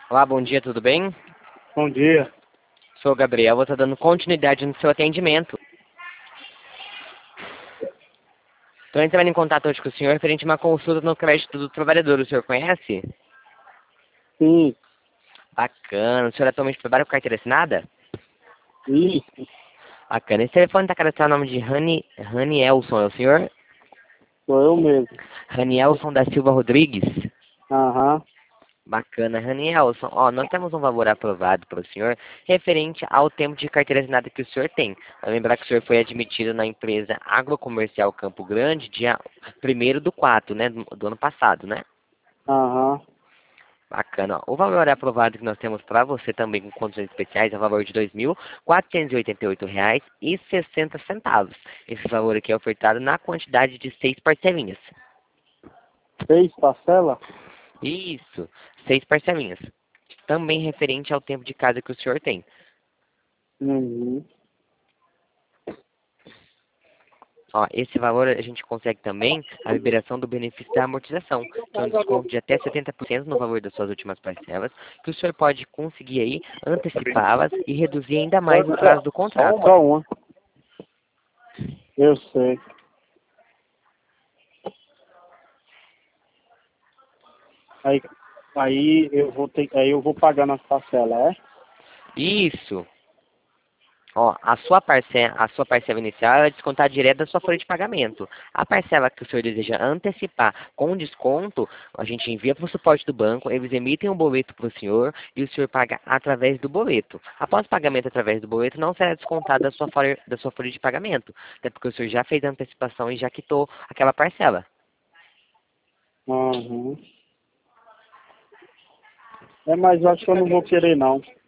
Olá, bom dia, tudo bem? Bom dia. Sou o Gabriel, vou estar dando continuidade no seu atendimento. Estou entrando em contato hoje com o senhor referente a uma consulta no crédito do trabalhador. O senhor conhece? Sim, Bacana. O senhor atualmente trabalha com carteira assinada? isso, Bacana. Esse telefone está cadastrado no nome de Ranielson, é o senhor? sou eu mesmo. Ranielson da Silva Rodrigues? Aham, Bacana, Ranielson. Ó, nós temos um valor aprovado para o senhor referente ao tempo de carteira assinada que o senhor tem. Vai lembrar que o senhor foi admitido na empresa Agrocomercial Campo Grande, dia 1º do 4, né, do ano passado, né? aham. Bacana. Ó. O valor aprovado que nós temos para você também com condições especiais é o valor de R$ 2.488,60. Esse valor aqui é ofertado na quantidade de 6 parcelinhas. 6 parcelas? Isso, 6 parcelinhas. Também referente ao tempo de casa que o senhor tem. Uhum. Ó, esse valor a gente consegue também a liberação do benefício da amortização, que é um desconto de até 70% no valor das suas últimas parcelas, que o senhor pode conseguir aí antecipá-las e reduzir ainda mais o prazo do contrato. Só uma. Eu sei. Aí, aí eu vou pagar nas parcelas, é? Isso. Ó, a sua parcela inicial é descontar direto da sua folha de pagamento. A parcela que o senhor deseja antecipar com desconto, a gente envia para o suporte do banco, eles emitem um boleto para o senhor e o senhor paga através do boleto. Após o pagamento através do boleto, não será descontado da sua folha de pagamento, até porque o senhor já fez a antecipação e já quitou aquela parcela. Uhum. É, mas eu acho que eu não vou querer, não.